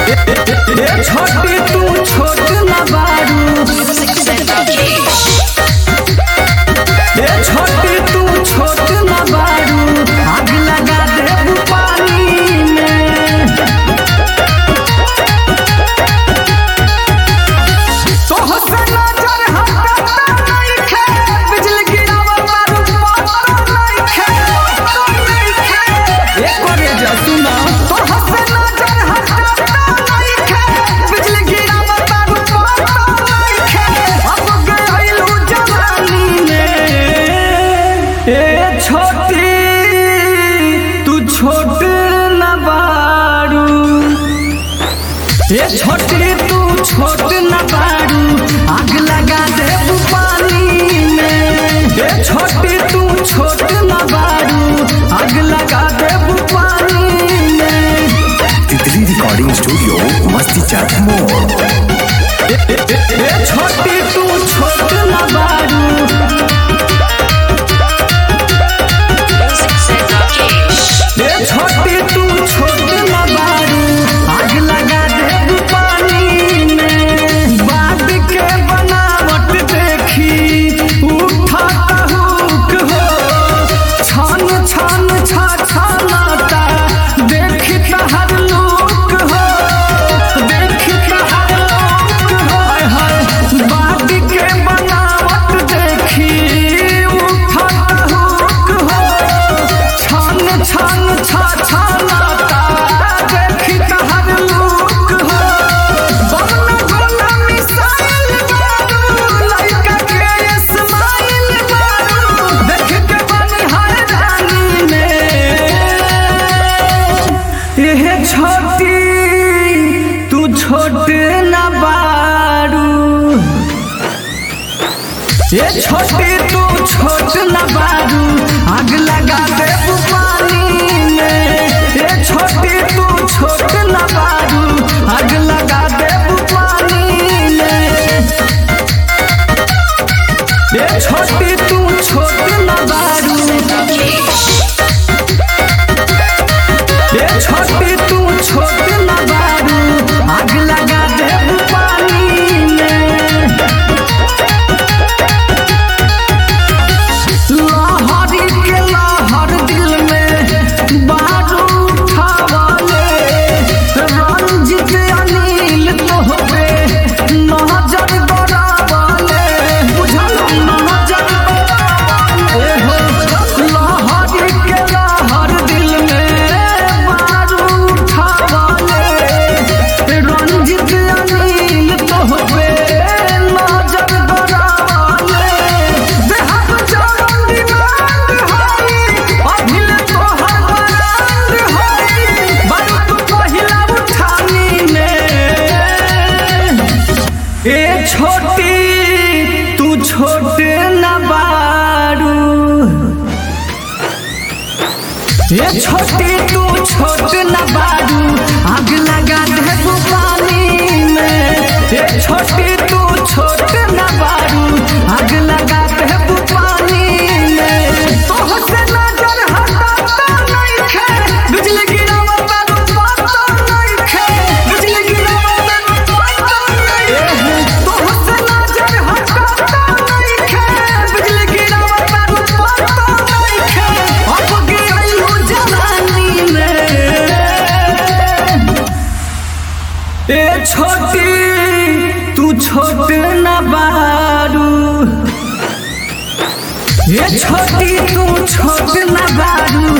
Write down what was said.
छोटी तू छोट ना बारू छोटी तू छोट ना बारू आग लगा दे पानी में तो हसन नजर हटाता नहीं खे बिजली गिरावा मारू पाता नहीं खे एक बार जा सुना तो हसन नजर हटाता नहीं खे बिजली गिरावा मारू पाता नहीं खे अब गइलू जवानी में ए छोटी तू छोट ना बारू छोटी तू छोट ना बारू आग लगा दे पानी में छोटी तू छोट ना बारू आग लगा दे पानी में तितली रिकॉर्डिंग स्टूडियो मस्ती चाट मोड़। छोटी तू छोट ना बारू छोटी तू छोट ना बारू आग लगा दे पानी में बात के बनावट देखी उठाता हुक हो छान छान छा छानाता देखी तहर लुक हो देखी तहर लुक हो हाय बात के बनावट देखी उठाता हुक हो छान छान छा छानाता देखी तहर लुक हो बगल गोला मिसाइल मारू लड़का के स्माइल मारू देख के बनी हैरानी में यह छोटी तू छोट ना बारू ये छोटी तू छोट ना बारू आग लगा दे पानी में ये छोटी तू छोट ना बारू आग लगा दे पानी में ये छोटी तू छोट ना बारू ये छोटी तू छोट ना बारू आग लगा दे पानी में लहरी के लहर दिल में बारू उठावले रंजित अनिल तोहबे नजर बरावले बुझल नजर बरावले लहरी के लहर दिल में बारू उठावले रंजित अनिल तोहबे नजर बरावले देहब जवन डिमांड होई अभिल तोहर बरांड होई बारू तू पहिला उठानी में ए छोटी तू छोट ना बारू ये छोटी तू छोट ना बारू आग लगा दे पानी में ये छोटी तू छोट ना बारू आग लगा दे पानी में तो हसे नजर हटाता नहीं खे बिजली गिरावा मारू पाता नहीं खे बिजली गिरावा मारू पाता नहीं खे तो हसे नजर हटाता नहीं खे बिजली गिरावा मारू पाता नहीं खे अब गइलू जवानी में ए छोटी तू छोट ना बारू ये छोटी तू छोट ना बारू